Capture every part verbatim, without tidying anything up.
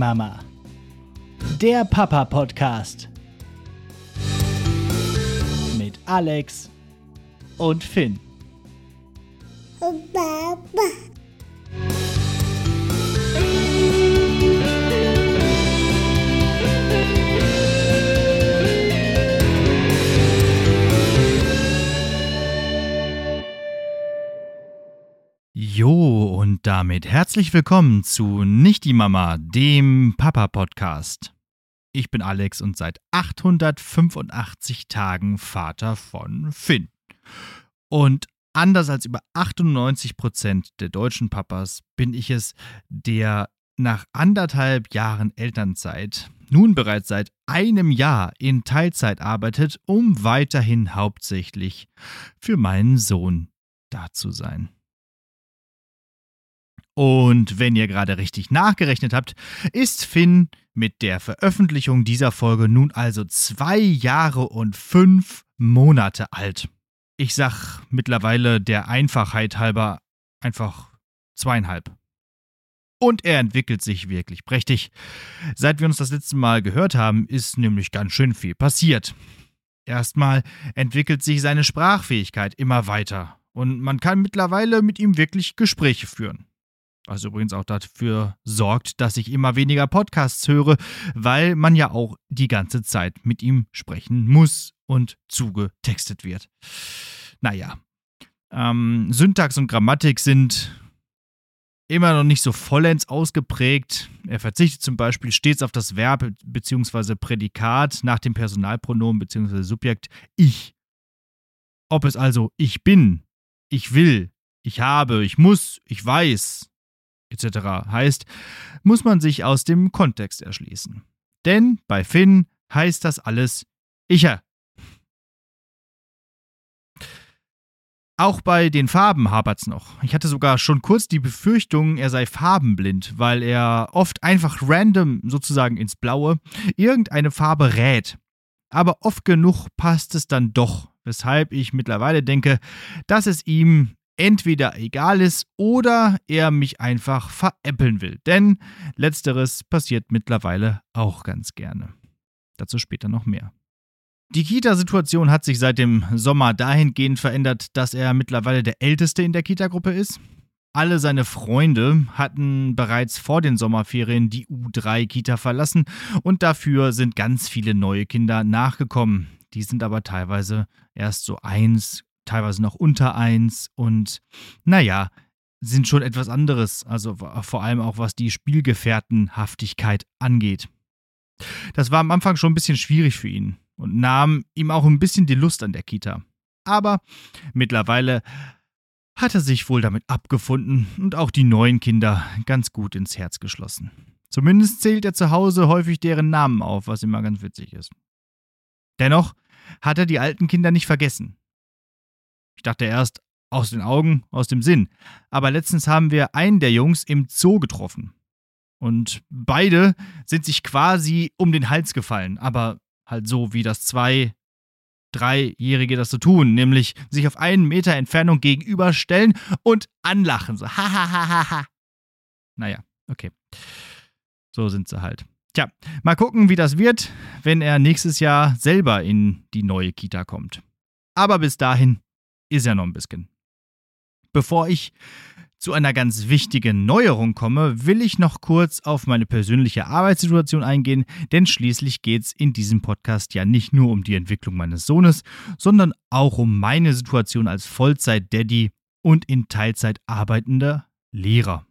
Mama, der Papa-Podcast mit Alex und Finn. Papa. Jo, und damit herzlich willkommen zu Nicht die Mama, dem Papa-Podcast. Ich bin Alex und seit achthundertfünfundachtzig Tagen Vater von Finn. Und anders als über achtundneunzig Prozent der deutschen Papas bin ich es, der nach anderthalb Jahren Elternzeit nun bereits seit einem Jahr in Teilzeit arbeitet, um weiterhin hauptsächlich für meinen Sohn da zu sein. Und wenn ihr gerade richtig nachgerechnet habt, ist Finn mit der Veröffentlichung dieser Folge nun also zwei Jahre und fünf Monate alt. Ich sag mittlerweile der Einfachheit halber einfach zweieinhalb. Und er entwickelt sich wirklich prächtig. Seit wir uns das letzte Mal gehört haben, ist nämlich ganz schön viel passiert. Erstmal entwickelt sich seine Sprachfähigkeit immer weiter und man kann mittlerweile mit ihm wirklich Gespräche führen. Was übrigens auch dafür sorgt, dass ich immer weniger Podcasts höre, weil man ja auch die ganze Zeit mit ihm sprechen muss und zugetextet wird. Naja, ähm, Syntax und Grammatik sind immer noch nicht so vollends ausgeprägt. Er verzichtet zum Beispiel stets auf das Verb bzw. Prädikat nach dem Personalpronomen bzw. Subjekt ich. Ob es also ich bin, ich will, ich habe, ich muss, ich weiß et cetera heißt, muss man sich aus dem Kontext erschließen. Denn bei Finn heißt das alles icher. Auch bei den Farben hapert's noch. Ich hatte sogar schon kurz die Befürchtung, er sei farbenblind, weil er oft einfach random, sozusagen ins Blaue, irgendeine Farbe rät. Aber oft genug passt es dann doch, weshalb ich mittlerweile denke, dass es ihm entweder egal ist oder er mich einfach veräppeln will. Denn letzteres passiert mittlerweile auch ganz gerne. Dazu später noch mehr. Die Kita-Situation hat sich seit dem Sommer dahingehend verändert, dass er mittlerweile der Älteste in der Kita-Gruppe ist. Alle seine Freunde hatten bereits vor den Sommerferien die U drei Kita verlassen und dafür sind ganz viele neue Kinder nachgekommen. Die sind aber teilweise erst so eins, teilweise noch unter eins und naja, sind schon etwas anderes, also vor allem auch was die Spielgefährtenhaftigkeit angeht. Das war am Anfang schon ein bisschen schwierig für ihn und nahm ihm auch ein bisschen die Lust an der Kita. Aber mittlerweile hat er sich wohl damit abgefunden und auch die neuen Kinder ganz gut ins Herz geschlossen. Zumindest zählt er zu Hause häufig deren Namen auf, was immer ganz witzig ist. Dennoch hat er die alten Kinder nicht vergessen. Ich dachte erst, aus den Augen, aus dem Sinn. Aber letztens haben wir einen der Jungs im Zoo getroffen. Und beide sind sich quasi um den Hals gefallen. Aber halt so, wie das Zwei-, Dreijährige das so tun. Nämlich sich auf einen Meter Entfernung gegenüberstellen und anlachen. So, ha, ha, ha, ha, ha. Naja, okay. So sind sie halt. Tja, mal gucken, wie das wird, wenn er nächstes Jahr selber in die neue Kita kommt. Aber bis dahin ist ja noch ein bisschen. Bevor ich zu einer ganz wichtigen Neuerung komme, will ich noch kurz auf meine persönliche Arbeitssituation eingehen, denn schließlich geht es in diesem Podcast ja nicht nur um die Entwicklung meines Sohnes, sondern auch um meine Situation als Vollzeit-Daddy und in Teilzeit arbeitender Lehrer.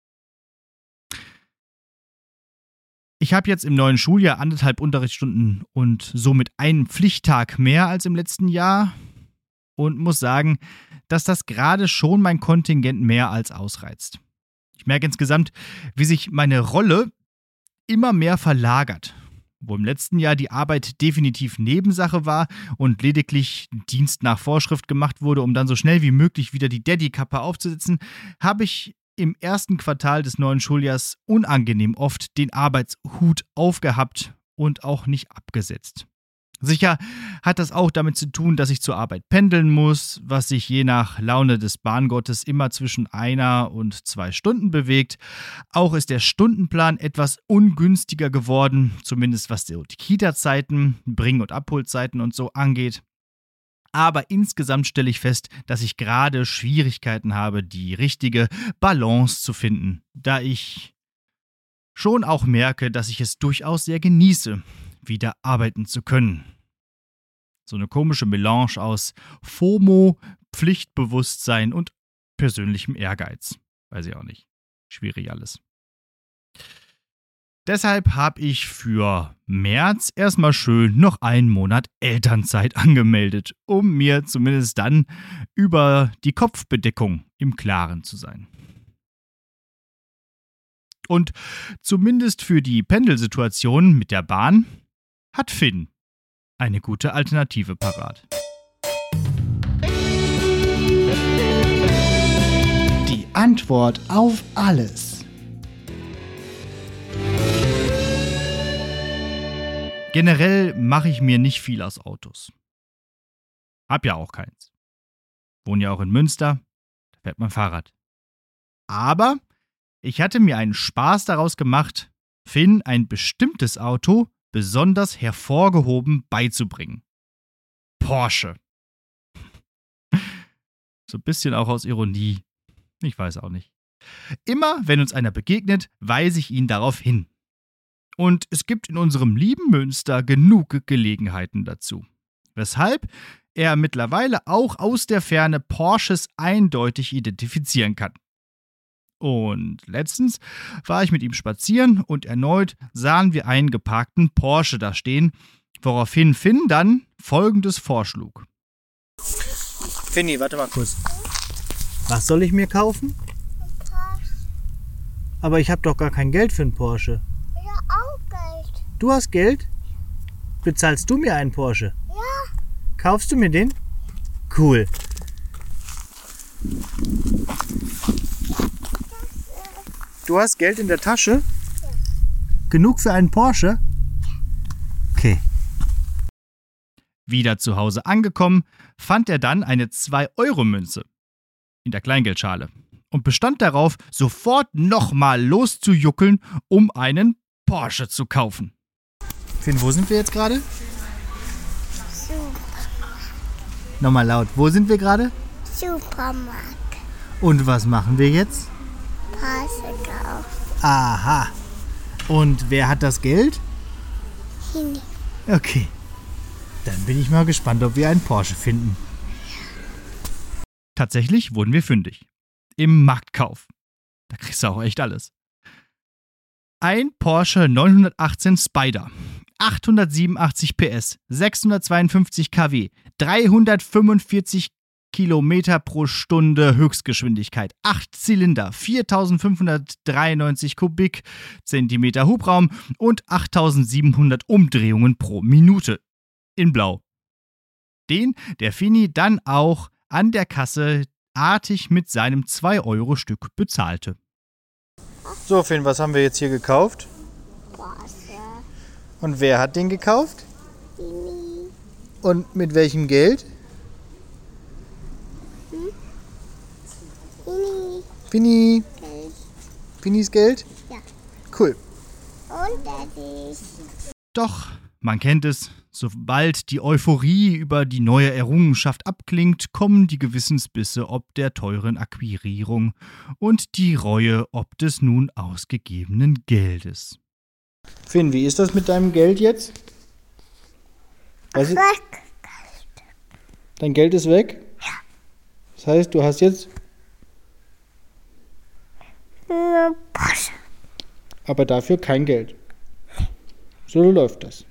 Ich habe jetzt im neuen Schuljahr anderthalb Unterrichtsstunden und somit einen Pflichttag mehr als im letzten Jahr. Und muss sagen, dass das gerade schon mein Kontingent mehr als ausreizt. Ich merke insgesamt, wie sich meine Rolle immer mehr verlagert. Wo im letzten Jahr die Arbeit definitiv Nebensache war und lediglich Dienst nach Vorschrift gemacht wurde, um dann so schnell wie möglich wieder die Daddy-Kappe aufzusetzen, habe ich im ersten Quartal des neuen Schuljahrs unangenehm oft den Arbeitshut aufgehabt und auch nicht abgesetzt. Sicher hat das auch damit zu tun, dass ich zur Arbeit pendeln muss, was sich je nach Laune des Bahngottes immer zwischen einer und zwei Stunden bewegt. Auch ist der Stundenplan etwas ungünstiger geworden, zumindest was die Kita-Zeiten, Bring- und Abholzeiten und so angeht. Aber insgesamt stelle ich fest, dass ich gerade Schwierigkeiten habe, die richtige Balance zu finden, da ich schon auch merke, dass ich es durchaus sehr genieße, wieder arbeiten zu können. So eine komische Melange aus FOMO, Pflichtbewusstsein und persönlichem Ehrgeiz. Weiß ich auch nicht. Schwierig alles. Deshalb habe ich für März erstmal schön noch einen Monat Elternzeit angemeldet, um mir zumindest dann über die Kopfbedeckung im Klaren zu sein. Und zumindest für die Pendelsituation mit der Bahn hat Finn eine gute Alternative parat. Die Antwort auf alles. Generell mache ich mir nicht viel aus Autos. Hab ja auch keins. Wohne ja auch in Münster, da fährt man Fahrrad. Aber ich hatte mir einen Spaß daraus gemacht, Finn ein bestimmtes Auto besonders hervorgehoben beizubringen. Porsche. So ein bisschen auch aus Ironie. Ich weiß auch nicht. Immer, wenn uns einer begegnet, weise ich ihn darauf hin. Und es gibt in unserem lieben Münster genug Gelegenheiten dazu. Weshalb er mittlerweile auch aus der Ferne Porsches eindeutig identifizieren kann. Und letztens war ich mit ihm spazieren und erneut sahen wir einen geparkten Porsche da stehen, woraufhin Finn dann Folgendes vorschlug. Finny, warte mal kurz. Was soll ich mir kaufen? Porsche. Aber ich habe doch gar kein Geld für einen Porsche. Ich habe auch Geld. Du hast Geld? Bezahlst du mir einen Porsche? Ja. Kaufst du mir den? Cool. Du hast Geld in der Tasche? Ja. Genug für einen Porsche? Okay. Wieder zu Hause angekommen, fand er dann eine zwei Euro Münze in der Kleingeldschale und bestand darauf, sofort nochmal loszujuckeln, um einen Porsche zu kaufen. Finn, wo sind wir jetzt gerade? Super. Nochmal laut. Wo sind wir gerade? Supermarkt. Und was machen wir jetzt? Porsche kaufen. Aha. Und wer hat das Geld? Hin. Okay. Dann bin ich mal gespannt, ob wir einen Porsche finden. Tatsächlich wurden wir fündig. Im Marktkauf. Da kriegst du auch echt alles. Ein Porsche neunhundertachtzehn Spyder. achthundertsiebenundachtzig P S, sechshundertzweiundfünfzig Kilowatt, dreihundertfünfundvierzig Kilometer pro Stunde Höchstgeschwindigkeit, acht Zylinder, viertausendfünfhundertdreiundneunzig Kubikzentimeter Hubraum und achttausendsiebenhundert Umdrehungen pro Minute. In Blau. Den der Fini dann auch an der Kasse artig mit seinem zwei Euro Stück bezahlte. So, Finn, was haben wir jetzt hier gekauft? Porsche. Und wer hat den gekauft? Fini. Und mit welchem Geld? Fini. Fini. Geld. Finis Geld? Ja. Cool. Und Daddy. Doch, man kennt es, sobald die Euphorie über die neue Errungenschaft abklingt, kommen die Gewissensbisse ob der teuren Akquirierung und die Reue ob des nun ausgegebenen Geldes. Finn, wie ist das mit deinem Geld jetzt? Also, Weg. dein Geld ist weg? Ja. Das heißt, du hast jetzt, Für Porsche. aber dafür kein Geld. So läuft das.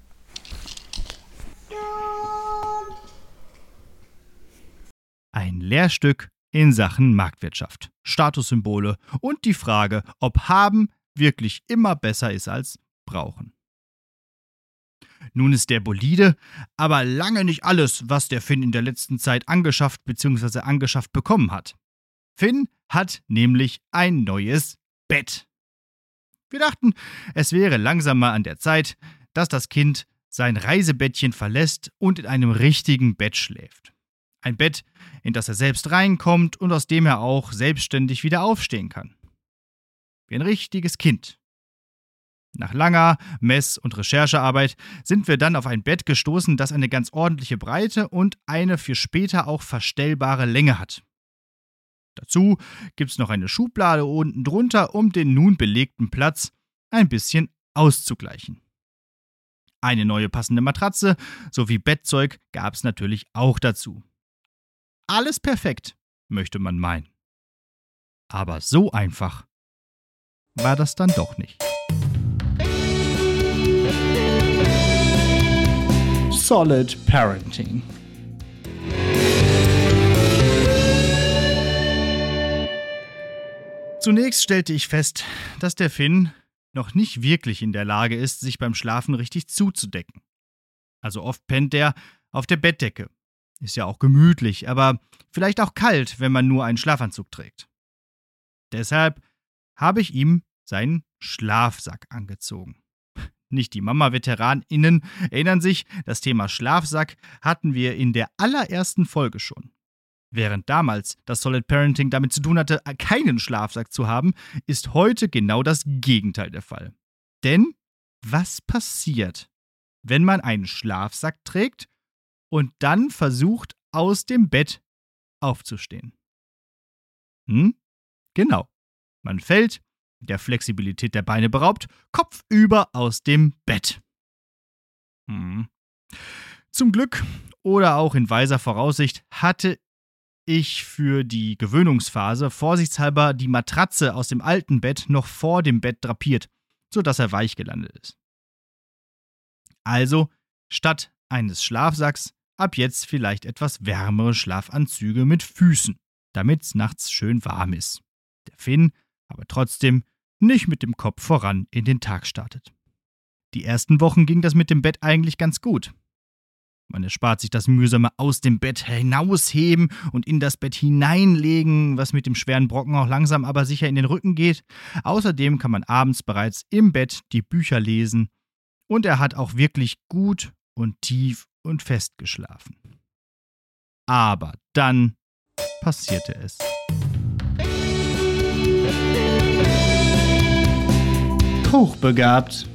Ein Lehrstück in Sachen Marktwirtschaft, Statussymbole und die Frage, ob haben wirklich immer besser ist als brauchen. Nun ist der Bolide aber lange nicht alles, was der Finn in der letzten Zeit angeschafft bzw. angeschafft bekommen hat. Finn hat nämlich ein neues Bett. Wir dachten, es wäre langsam mal an der Zeit, dass das Kind sein Reisebettchen verlässt und in einem richtigen Bett schläft. Ein Bett, in das er selbst reinkommt und aus dem er auch selbstständig wieder aufstehen kann. Wie ein richtiges Kind. Nach langer Mess- und Recherchearbeit sind wir dann auf ein Bett gestoßen, das eine ganz ordentliche Breite und eine für später auch verstellbare Länge hat. Dazu gibt's noch eine Schublade unten drunter, um den nun belegten Platz ein bisschen auszugleichen. Eine neue passende Matratze sowie Bettzeug gab's natürlich auch dazu. Alles perfekt, möchte man meinen. Aber so einfach war das dann doch nicht. Solid Parenting. Zunächst stellte ich fest, dass der Finn noch nicht wirklich in der Lage ist, sich beim Schlafen richtig zuzudecken. Also oft pennt er auf der Bettdecke. Ist ja auch gemütlich, aber vielleicht auch kalt, wenn man nur einen Schlafanzug trägt. Deshalb habe ich ihm seinen Schlafsack angezogen. Nicht die Mama-VeteranInnen erinnern sich, das Thema Schlafsack hatten wir in der allerersten Folge schon. Während damals das Solid Parenting damit zu tun hatte, keinen Schlafsack zu haben, ist heute genau das Gegenteil der Fall. Denn was passiert, wenn man einen Schlafsack trägt und dann versucht, aus dem Bett aufzustehen? Hm? Genau. Man fällt, der Flexibilität der Beine beraubt, kopfüber aus dem Bett. Hm. Zum Glück oder auch in weiser Voraussicht hatte ich für die Gewöhnungsphase vorsichtshalber die Matratze aus dem alten Bett noch vor dem Bett drapiert, sodass er weich gelandet ist. Also statt eines Schlafsacks ab jetzt vielleicht etwas wärmere Schlafanzüge mit Füßen, damit's nachts schön warm ist. Der Finn aber trotzdem nicht mit dem Kopf voran in den Tag startet. Die ersten Wochen ging das mit dem Bett eigentlich ganz gut. Man erspart sich das mühsame aus dem Bett hinausheben und in das Bett hineinlegen, was mit dem schweren Brocken auch langsam aber sicher in den Rücken geht. Außerdem kann man abends bereits im Bett die Bücher lesen und er hat auch wirklich gut und tief und fest geschlafen. Aber dann passierte es. Hochbegabt.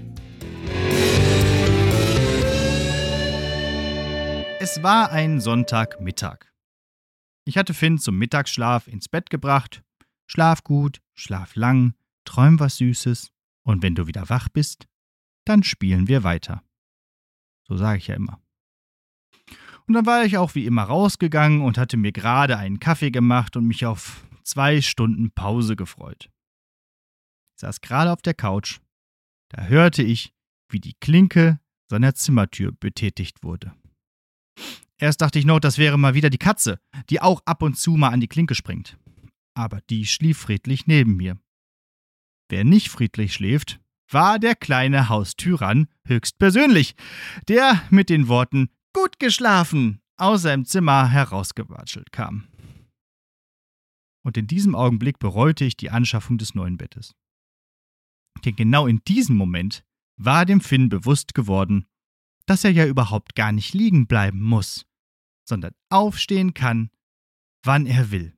Es war ein Sonntagmittag. Ich hatte Finn zum Mittagsschlaf ins Bett gebracht. Schlaf gut, schlaf lang, träum was Süßes und wenn du wieder wach bist, dann spielen wir weiter. So sage ich ja immer. Und dann war ich auch wie immer rausgegangen und hatte mir gerade einen Kaffee gemacht und mich auf zwei Stunden Pause gefreut. Ich saß gerade auf der Couch. Da hörte ich, wie die Klinke seiner Zimmertür betätigt wurde. Erst dachte ich noch, das wäre mal wieder die Katze, die auch ab und zu mal an die Klinke springt. Aber die schlief friedlich neben mir. Wer nicht friedlich schläft, war der kleine Haustyrann höchstpersönlich, der mit den Worten »Gut geschlafen« aus seinem Zimmer herausgewatschelt kam. Und in diesem Augenblick bereute ich die Anschaffung des neuen Bettes. Denn genau in diesem Moment war dem Finn bewusst geworden, dass er ja überhaupt gar nicht liegen bleiben muss, sondern aufstehen kann, wann er will.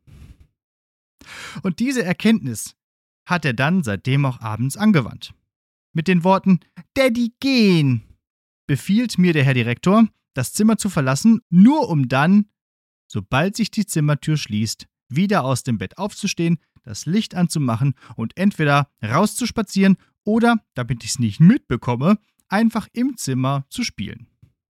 Und diese Erkenntnis hat er dann seitdem auch abends angewandt. Mit den Worten »Daddy, gehen«, befiehlt mir der Herr Direktor, das Zimmer zu verlassen, nur um dann, sobald sich die Zimmertür schließt, wieder aus dem Bett aufzustehen, das Licht anzumachen und entweder rauszuspazieren oder, damit ich es nicht mitbekomme, einfach im Zimmer zu spielen.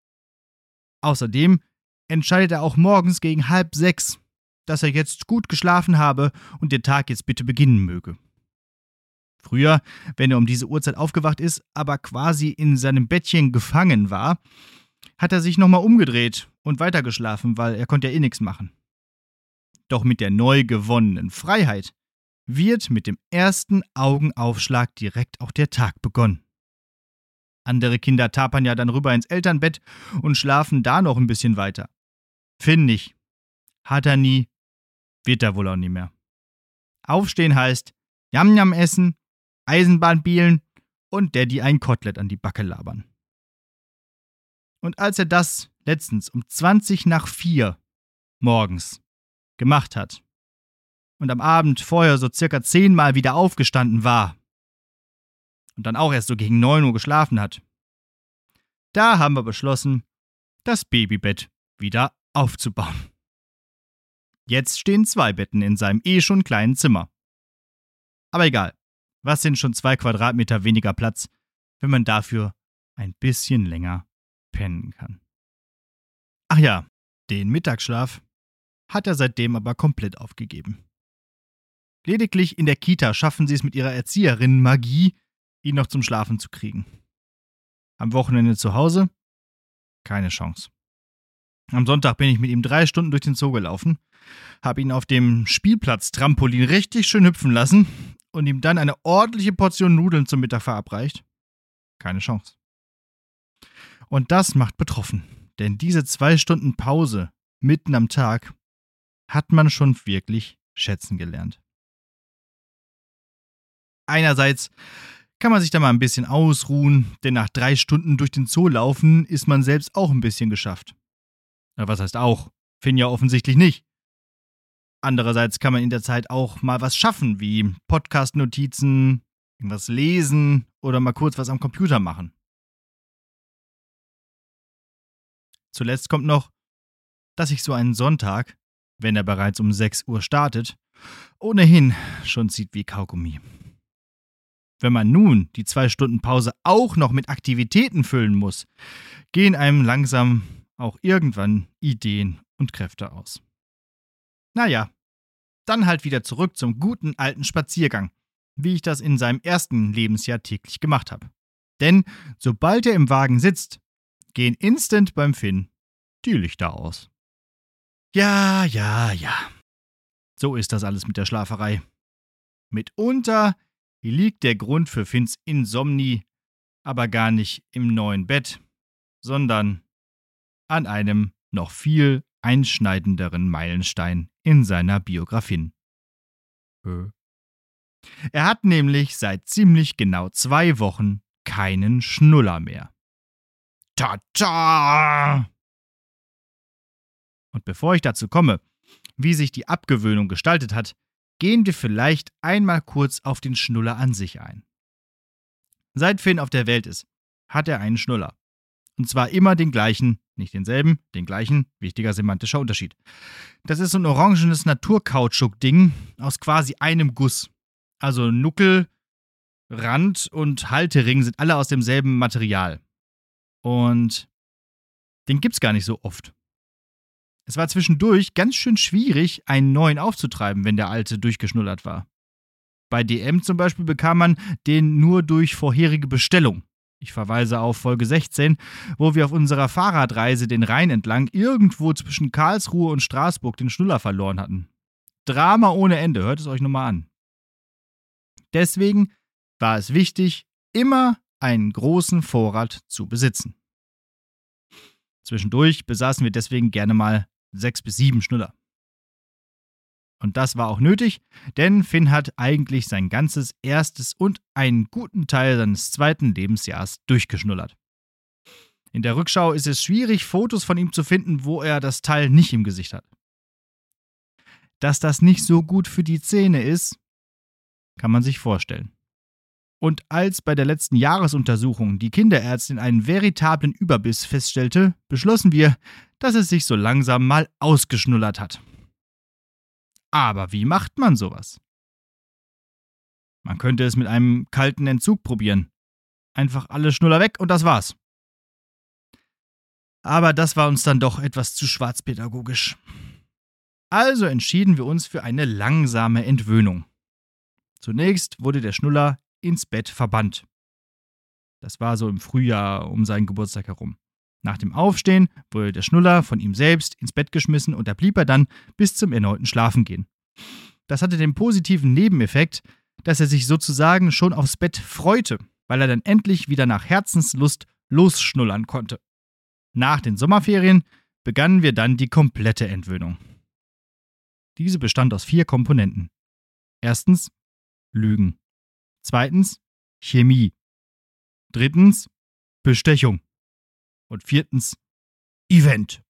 Außerdem entscheidet er auch morgens gegen halb sechs, dass er jetzt gut geschlafen habe und der Tag jetzt bitte beginnen möge. Früher, wenn er um diese Uhrzeit aufgewacht ist, aber quasi in seinem Bettchen gefangen war, hat er sich nochmal umgedreht und weitergeschlafen, weil er konnte ja eh nichts machen. Doch mit der neu gewonnenen Freiheit wird mit dem ersten Augenaufschlag direkt auch der Tag begonnen. Andere Kinder tapern ja dann rüber ins Elternbett und schlafen da noch ein bisschen weiter. Finn nicht. Hat er nie. Wird er wohl auch nie mehr. Aufstehen heißt Yam-Yam essen, Eisenbahn bielen und Daddy ein Kotelett an die Backe labern. Und als er das letztens um zwanzig nach vier morgens gemacht hat und am Abend vorher so circa zehnmal wieder aufgestanden war und dann auch erst so gegen neun Uhr geschlafen hat, da haben wir beschlossen, das Babybett wieder aufzubauen. Jetzt stehen zwei Betten in seinem eh schon kleinen Zimmer. Aber egal, was sind schon zwei Quadratmeter weniger Platz, wenn man dafür ein bisschen länger pennen kann. Ach ja, den Mittagsschlaf hat er seitdem aber komplett aufgegeben. Lediglich in der Kita schaffen sie es mit ihrer Erzieherin Magie, ihn noch zum Schlafen zu kriegen. Am Wochenende zu Hause? Keine Chance. Am Sonntag bin ich mit ihm drei Stunden durch den Zoo gelaufen, habe ihn auf dem Spielplatz-Trampolin richtig schön hüpfen lassen und ihm dann eine ordentliche Portion Nudeln zum Mittag verabreicht. Keine Chance. Und das macht betroffen, denn diese zwei Stunden Pause mitten am Tag hat man schon wirklich schätzen gelernt. Einerseits kann man sich da mal ein bisschen ausruhen, denn nach drei Stunden durch den Zoo laufen ist man selbst auch ein bisschen geschafft. Na, was heißt auch? Finn ja offensichtlich nicht. Andererseits kann man in der Zeit auch mal was schaffen, wie Podcast-Notizen, irgendwas lesen oder mal kurz was am Computer machen. Zuletzt kommt noch, dass sich so ein Sonntag, wenn er bereits um sechs Uhr startet, ohnehin schon zieht wie Kaugummi. Wenn man nun die zwei Stunden Pause auch noch mit Aktivitäten füllen muss, gehen einem langsam auch irgendwann Ideen und Kräfte aus. Naja, dann halt wieder zurück zum guten alten Spaziergang, wie ich das in seinem ersten Lebensjahr täglich gemacht habe. Denn sobald er im Wagen sitzt, gehen instant beim Finn die Lichter aus. Ja, ja, ja. So ist das alles mit der Schlaferei. Mitunter liegt der Grund für Finns Insomnie aber gar nicht im neuen Bett, sondern an einem noch viel einschneidenderen Meilenstein in seiner Biografie. Er hat nämlich seit ziemlich genau zwei Wochen keinen Schnuller mehr. Tata! Und bevor ich dazu komme, wie sich die Abgewöhnung gestaltet hat, gehen wir vielleicht einmal kurz auf den Schnuller an sich ein. Seit Finn auf der Welt ist, hat er einen Schnuller. Und zwar immer den gleichen, nicht denselben, den gleichen, wichtiger semantischer Unterschied. Das ist so ein orangenes Naturkautschuk-Ding aus quasi einem Guss. Also Nuckel, Rand und Haltering sind alle aus demselben Material. Und den gibt's gar nicht so oft. Es war zwischendurch ganz schön schwierig, einen neuen aufzutreiben, wenn der alte durchgeschnullert war. Bei D M zum Beispiel bekam man den nur durch vorherige Bestellung. Ich verweise auf Folge sechzehn, wo wir auf unserer Fahrradreise den Rhein entlang irgendwo zwischen Karlsruhe und Straßburg den Schnuller verloren hatten. Drama ohne Ende, hört es euch nochmal an. Deswegen war es wichtig, immer einen großen Vorrat zu besitzen. Zwischendurch besaßen wir deswegen gerne mal sechs bis sieben Schnuller. Und das war auch nötig, denn Finn hat eigentlich sein ganzes erstes und einen guten Teil seines zweiten Lebensjahres durchgeschnullert. In der Rückschau ist es schwierig, Fotos von ihm zu finden, wo er das Teil nicht im Gesicht hat. Dass das nicht so gut für die Zähne ist, kann man sich vorstellen. Und als bei der letzten Jahresuntersuchung die Kinderärztin einen veritablen Überbiss feststellte, beschlossen wir, dass es sich so langsam mal ausgeschnullert hat. Aber wie macht man sowas? Man könnte es mit einem kalten Entzug probieren. Einfach alle Schnuller weg und das war's. Aber das war uns dann doch etwas zu schwarzpädagogisch. Also entschieden wir uns für eine langsame Entwöhnung. Zunächst wurde der Schnuller ins Bett verbannt. Das war so im Frühjahr um seinen Geburtstag herum. Nach dem Aufstehen wurde der Schnuller von ihm selbst ins Bett geschmissen und da blieb er dann bis zum erneuten Schlafengehen. Das hatte den positiven Nebeneffekt, dass er sich sozusagen schon aufs Bett freute, weil er dann endlich wieder nach Herzenslust losschnullern konnte. Nach den Sommerferien begannen wir dann die komplette Entwöhnung. Diese bestand aus vier Komponenten. Erstens Lügen. Zweitens Chemie. Drittens Bestechung. Und viertens, Event.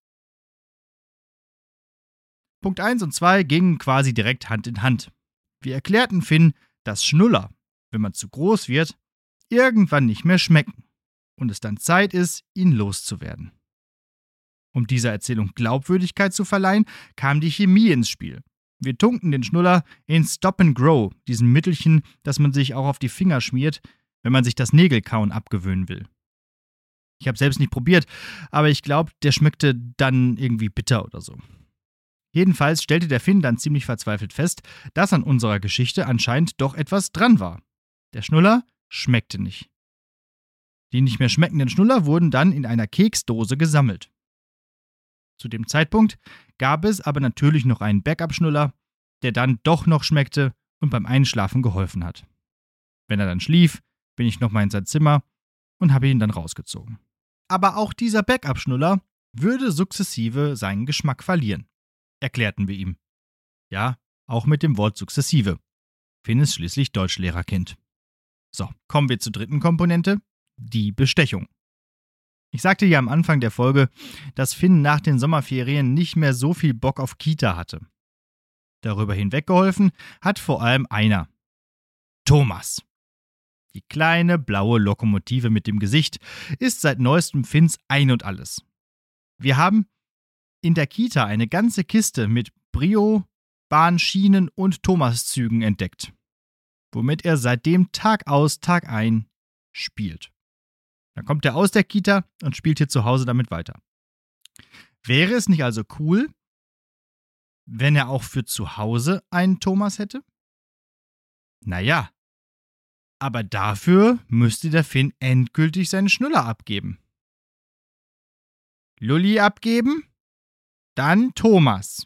Punkt eins und zwei gingen quasi direkt Hand in Hand. Wir erklärten Finn, dass Schnuller, wenn man zu groß wird, irgendwann nicht mehr schmecken und es dann Zeit ist, ihn loszuwerden. Um dieser Erzählung Glaubwürdigkeit zu verleihen, kam die Chemie ins Spiel. Wir tunken den Schnuller in Stop and Grow, diesem Mittelchen, das man sich auch auf die Finger schmiert, wenn man sich das Nägelkauen abgewöhnen will. Ich habe selbst nicht probiert, aber ich glaube, der schmeckte dann irgendwie bitter oder so. Jedenfalls stellte der Finn dann ziemlich verzweifelt fest, dass an unserer Geschichte anscheinend doch etwas dran war. Der Schnuller schmeckte nicht. Die nicht mehr schmeckenden Schnuller wurden dann in einer Keksdose gesammelt. Zu dem Zeitpunkt gab es aber natürlich noch einen Backup-Schnuller, der dann doch noch schmeckte und beim Einschlafen geholfen hat. Wenn er dann schlief, bin ich nochmal in sein Zimmer und habe ihn dann rausgezogen. Aber auch dieser Backup-Schnuller würde sukzessive seinen Geschmack verlieren, erklärten wir ihm. Ja, auch mit dem Wort sukzessive. Finn ist schließlich Deutschlehrerkind. So, kommen wir zur dritten Komponente, die Bestechung. Ich sagte ja am Anfang der Folge, dass Finn nach den Sommerferien nicht mehr so viel Bock auf Kita hatte. Darüber hinweggeholfen hat vor allem einer. Thomas. Die kleine blaue Lokomotive mit dem Gesicht ist seit neuestem Finns Ein und Alles. Wir haben in der Kita eine ganze Kiste mit Brio, Bahnschienen und Thomas-Zügen entdeckt, womit er seitdem Tag aus, Tag ein spielt. Dann kommt er aus der Kita und spielt hier zu Hause damit weiter. Wäre es nicht also cool, wenn er auch für zu Hause einen Thomas hätte? Naja, aber dafür müsste der Finn endgültig seinen Schnuller abgeben. Lulli abgeben, dann Thomas.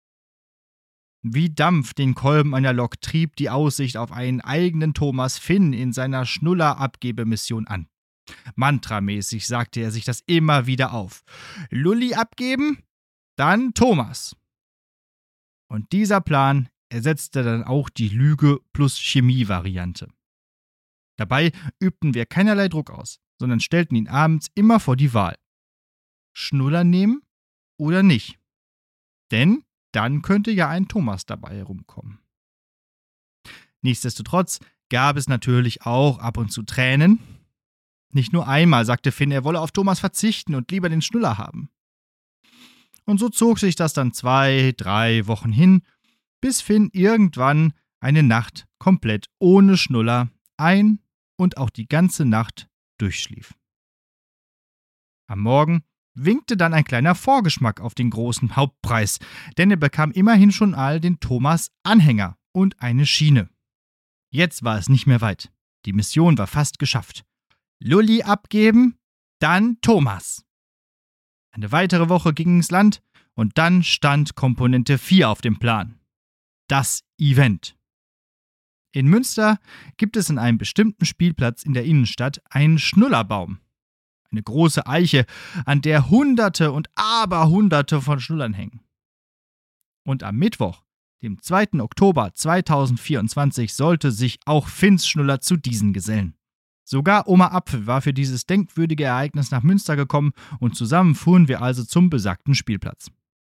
Wie Dampf den Kolben einer Lok trieb die Aussicht auf einen eigenen Thomas Finn in seiner Schnuller-Abgebemission an. Mantramäßig sagte er sich das immer wieder auf. Lulli abgeben, dann Thomas. Und dieser Plan ersetzte dann auch die Lüge plus Chemie-Variante. Dabei übten wir keinerlei Druck aus, sondern stellten ihn abends immer vor die Wahl. Schnuller nehmen oder nicht? Denn dann könnte ja ein Thomas dabei herumkommen. Nichtsdestotrotz gab es natürlich auch ab und zu Tränen. Nicht nur einmal sagte Finn, er wolle auf Thomas verzichten und lieber den Schnuller haben. Und so zog sich das dann zwei, drei Wochen hin, bis Finn irgendwann eine Nacht komplett ohne Schnuller ein- und auch die ganze Nacht durchschlief. Am Morgen winkte dann ein kleiner Vorgeschmack auf den großen Hauptpreis, denn er bekam immerhin schon all den Thomas-Anhänger und eine Schiene. Jetzt war es nicht mehr weit. Die Mission war fast geschafft. Lulli abgeben, dann Thomas. Eine weitere Woche ging ins Land und dann stand Komponente vier auf dem Plan. Das Event. In Münster gibt es an einem bestimmten Spielplatz in der Innenstadt einen Schnullerbaum. Eine große Eiche, an der Hunderte und Aberhunderte von Schnullern hängen. Und am Mittwoch, dem zweiten Oktober zweitausendvierundzwanzig, sollte sich auch Finns Schnuller zu diesen gesellen. Sogar Oma Apfel war für dieses denkwürdige Ereignis nach Münster gekommen und zusammen fuhren wir also zum besagten Spielplatz.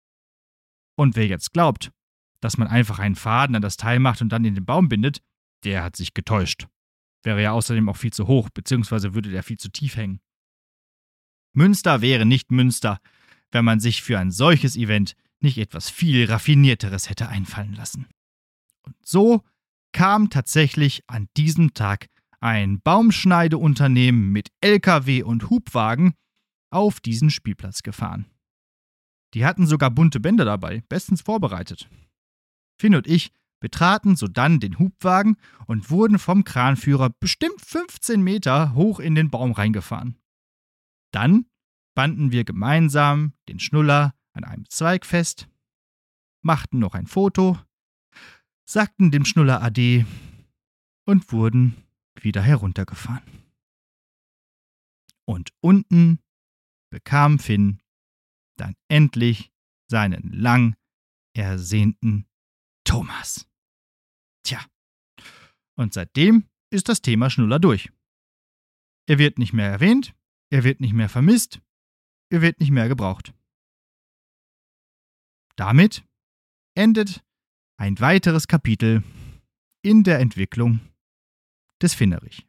Und wer jetzt glaubt, dass man einfach einen Faden an das Teil macht und dann in den Baum bindet, der hat sich getäuscht. Wäre ja außerdem auch viel zu hoch, beziehungsweise würde der viel zu tief hängen. Münster wäre nicht Münster, wenn man sich für ein solches Event nicht etwas viel Raffinierteres hätte einfallen lassen. Und so kam tatsächlich an diesem Tag ein Baumschneideunternehmen mit L K W und Hubwagen auf diesen Spielplatz gefahren. Die hatten sogar bunte Bänder dabei, bestens vorbereitet. Finn und ich betraten sodann den Hubwagen und wurden vom Kranführer bestimmt fünfzehn Meter hoch in den Baum reingefahren. Dann banden wir gemeinsam den Schnuller an einem Zweig fest, machten noch ein Foto, sagten dem Schnuller Ade und wurden wieder heruntergefahren. Und unten bekam Finn dann endlich seinen lang ersehnten Thomas. Tja, und seitdem ist das Thema Schnuller durch. Er wird nicht mehr erwähnt, er wird nicht mehr vermisst, er wird nicht mehr gebraucht. Damit endet ein weiteres Kapitel in der Entwicklung des Finnerich.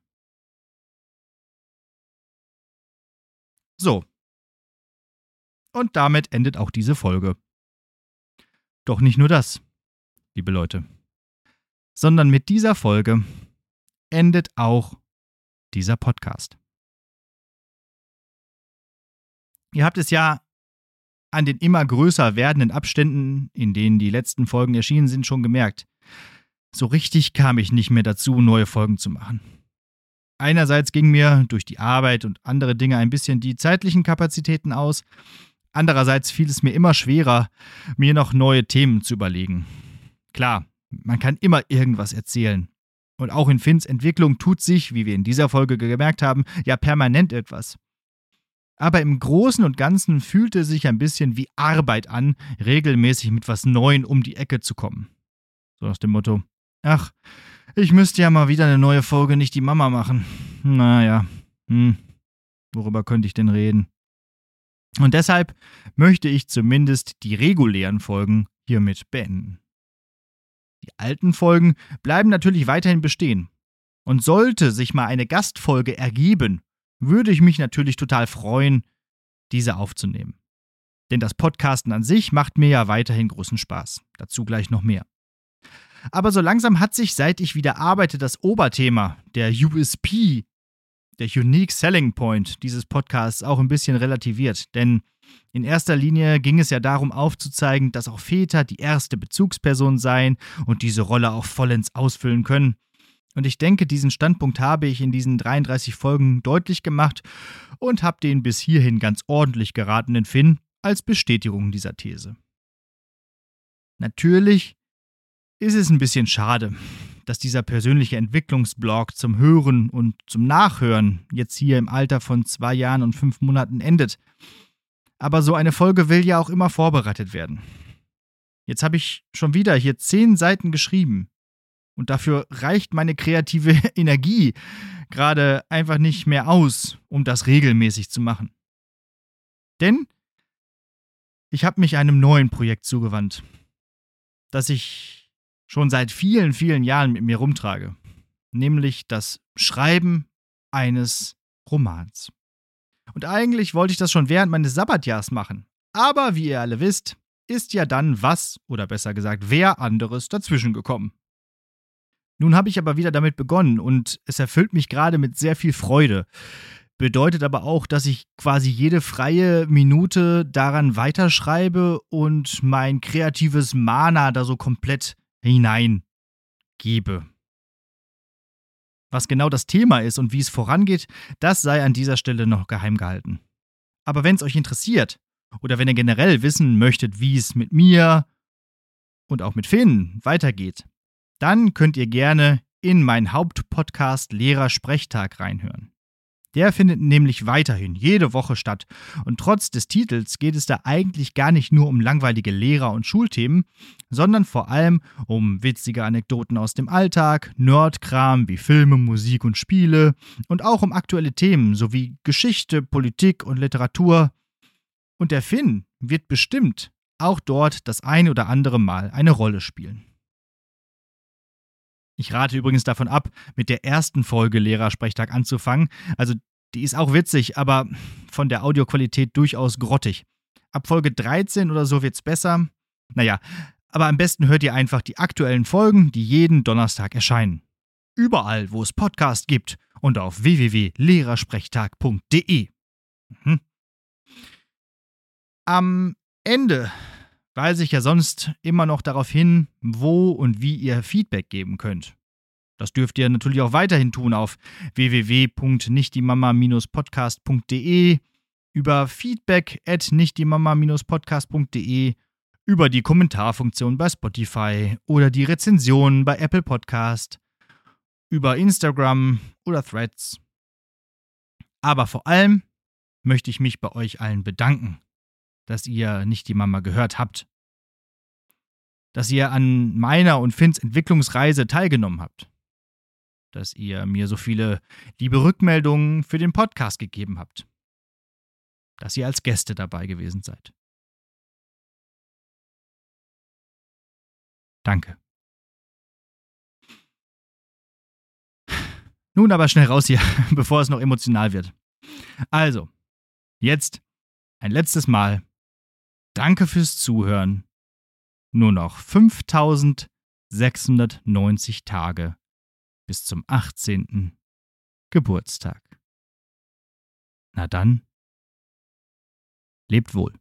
So. Und damit endet auch diese Folge. Doch nicht nur das, liebe Leute, sondern mit dieser Folge endet auch dieser Podcast. Ihr habt es ja an den immer größer werdenden Abständen, in denen die letzten Folgen erschienen sind, schon gemerkt. So richtig kam ich nicht mehr dazu, neue Folgen zu machen. Einerseits ging mir durch die Arbeit und andere Dinge ein bisschen die zeitlichen Kapazitäten aus. Andererseits fiel es mir immer schwerer, mir noch neue Themen zu überlegen. Klar, man kann immer irgendwas erzählen. Und auch in Finns Entwicklung tut sich, wie wir in dieser Folge gemerkt haben, ja permanent etwas. Aber im Großen und Ganzen fühlte es sich ein bisschen wie Arbeit an, regelmäßig mit was Neuem um die Ecke zu kommen. So nach dem Motto, ach, ich müsste ja mal wieder eine neue Folge Nicht die Mama machen. Naja, hm, worüber könnte ich denn reden? Und deshalb möchte ich zumindest die regulären Folgen hiermit beenden. Die alten Folgen bleiben natürlich weiterhin bestehen. Und sollte sich mal eine Gastfolge ergeben, würde ich mich natürlich total freuen, diese aufzunehmen. Denn das Podcasten an sich macht mir ja weiterhin großen Spaß. Dazu gleich noch mehr. Aber so langsam hat sich, seit ich wieder arbeite, das Oberthema, der U S P, der Unique Selling Point dieses Podcasts auch ein bisschen relativiert. Denn in erster Linie ging es ja darum aufzuzeigen, dass auch Väter die erste Bezugsperson seien und diese Rolle auch vollends ausfüllen können. Und ich denke, diesen Standpunkt habe ich in diesen dreiunddreißig Folgen deutlich gemacht und habe den bis hierhin ganz ordentlich geratenen Finn als Bestätigung dieser These. Natürlich ist es ein bisschen schade, dass dieser persönliche Entwicklungsblog zum Hören und zum Nachhören jetzt hier im Alter von zwei Jahren und fünf Monaten endet. Aber so eine Folge will ja auch immer vorbereitet werden. Jetzt habe ich schon wieder hier zehn Seiten geschrieben. Und dafür reicht meine kreative Energie gerade einfach nicht mehr aus, um das regelmäßig zu machen. Denn ich habe mich einem neuen Projekt zugewandt, das ich schon seit vielen, vielen Jahren mit mir rumtrage, nämlich das Schreiben eines Romans. Und eigentlich wollte ich das schon während meines Sabbatjahrs machen. Aber wie ihr alle wisst, ist ja dann was, oder besser gesagt, wer anderes dazwischen gekommen. Nun habe ich aber wieder damit begonnen und es erfüllt mich gerade mit sehr viel Freude. Bedeutet aber auch, dass ich quasi jede freie Minute daran weiterschreibe und mein kreatives Mana da so komplett hineingebe. Was genau das Thema ist und wie es vorangeht, das sei an dieser Stelle noch geheim gehalten. Aber wenn es euch interessiert oder wenn ihr generell wissen möchtet, wie es mit mir und auch mit Finn weitergeht, dann könnt ihr gerne in meinen Hauptpodcast Lehrersprechtag reinhören. Der findet nämlich weiterhin jede Woche statt. Und trotz des Titels geht es da eigentlich gar nicht nur um langweilige Lehrer- und Schulthemen, sondern vor allem um witzige Anekdoten aus dem Alltag, Nerdkram wie Filme, Musik und Spiele und auch um aktuelle Themen sowie Geschichte, Politik und Literatur. Und der Finn wird bestimmt auch dort das ein oder andere Mal eine Rolle spielen. Ich rate übrigens davon ab, mit der ersten Folge Lehrersprechtag anzufangen. Also die ist auch witzig, aber von der Audioqualität durchaus grottig. Ab Folge dreizehn oder so wird's besser. Naja, aber am besten hört ihr einfach die aktuellen Folgen, die jeden Donnerstag erscheinen. Überall, wo es Podcasts gibt und auf w w w punkt lehrersprechtag punkt d e. Mhm. Am Ende weise ich ja sonst immer noch darauf hin, wo und wie ihr Feedback geben könnt. Das dürft ihr natürlich auch weiterhin tun auf w w w punkt nichtdiemama Bindestrich podcast punkt d e, über feedback at nichtdiemama Bindestrich podcast punkt d e, über die Kommentarfunktion bei Spotify oder die Rezensionen bei Apple Podcast, über Instagram oder Threads. Aber vor allem möchte ich mich bei euch allen bedanken, dass ihr Nicht die Mama gehört habt. Dass ihr an meiner und Finns Entwicklungsreise teilgenommen habt. Dass ihr mir so viele liebe Rückmeldungen für den Podcast gegeben habt. dass ihr als Gäste dabei gewesen seid. Danke. Nun aber schnell raus hier, bevor es noch emotional wird. Also, jetzt ein letztes Mal. Danke fürs Zuhören. Nur noch fünftausendsechshundertneunzig Tage bis zum achtzehnten Geburtstag. Na dann, lebt wohl.